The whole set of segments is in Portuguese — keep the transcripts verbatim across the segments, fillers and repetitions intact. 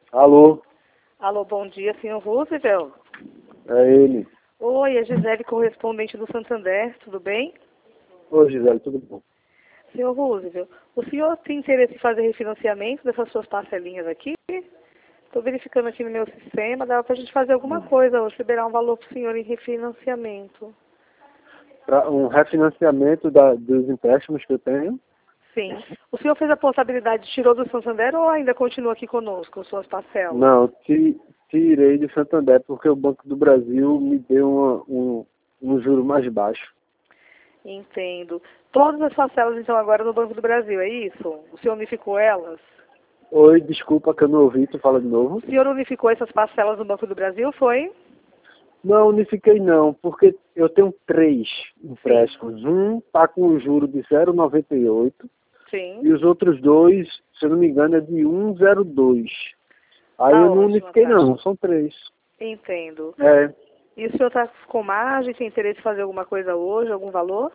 Alô? Alô, bom dia, senhor Roosevelt. É ele. Oi, é Gisele, correspondente do Santander, tudo bem? Oi, Gisele, tudo bom? Senhor Roosevelt, o senhor tem interesse em fazer refinanciamento dessas suas parcelinhas aqui? Estou verificando aqui no meu sistema, dá para a gente fazer alguma coisa hoje, liberar um valor para o senhor em refinanciamento. Pra um refinanciamento da, dos empréstimos que eu tenho? Sim. O senhor fez a portabilidade, tirou do Santander ou ainda continua aqui conosco, suas parcelas? Não, ti- tirei de Santander porque o Banco do Brasil me deu uma, um, um juro mais baixo. Entendo. Todas as parcelas, então, agora no Banco do Brasil, é isso? O senhor unificou elas? Oi, desculpa que eu não ouvi, tu fala de novo? O senhor unificou essas parcelas no Banco do Brasil, foi? Não, unifiquei não, porque eu tenho três empréstimos. Um está com um juro de zero vírgula noventa e oito Sim. e os outros dois, se eu não me engano, é de um vírgula zero dois. Aí Tá eu não ótimo, unifiquei tá. não, são três. Entendo. É, E o senhor está com margem, tem interesse em fazer alguma coisa hoje, algum valor?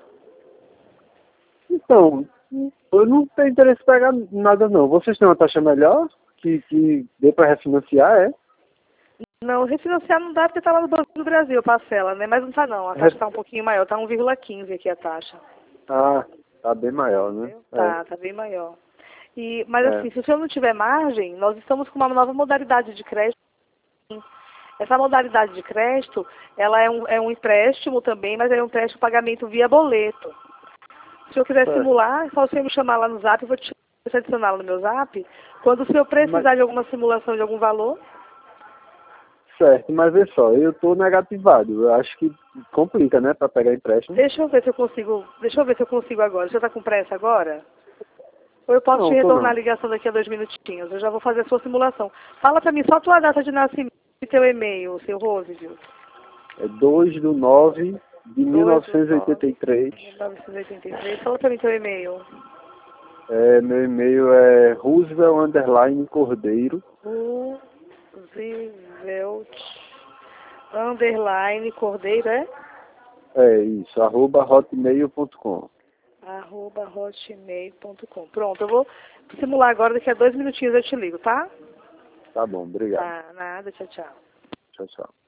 então, eu não tenho interesse em pegar nada não. Vocês têm uma taxa melhor que, que dê para refinanciar, é? Não, refinanciar não dá porque está lá no Banco do Brasil, a parcela, né? Mas não está não, a taxa Re- está um pouquinho maior, está um vírgula quinze aqui a taxa. Ah, tá bem maior, né? Tá, tá bem maior. E, mas É, assim, é. se o senhor não tiver margem, nós estamos com uma nova modalidade de crédito. Essa modalidade de crédito, ela é um, é um empréstimo também, mas é um empréstimo pagamento via boleto. Se o senhor quiser Certo. simular, é só o senhor me chamar lá no zap, eu vou te adicionar no meu zap. Quando o senhor precisar Mas, de alguma simulação de algum valor, certo, mas vê só, eu tô negativado. Eu acho que complica, né, para pegar empréstimo. deixa eu ver se eu consigo, deixa eu ver se eu consigo agora. O senhor está com pressa agora? Ou eu posso te Não, tô retornar a não. ligação daqui a dois minutinhos? Eu já vou fazer a sua simulação. Fala para mim só a tua data de nascimento e teu e-mail, seu Roosevelt. É dois do nove de mil dois do novecentos e oitenta e nove três. de mil novecentos e oitenta e três. Fala para mim teu e-mail. É, meu e-mail é Roosevelt underline Cordeiro. Roosevelt underline Cordeiro, é? É isso, arroba hotmail ponto com. arroba hotmail ponto com. Pronto, eu vou simular agora, daqui a dois minutinhos eu te ligo, tá? Tá bom, obrigado. Tá, nada, tchau, tchau. Tchau, tchau.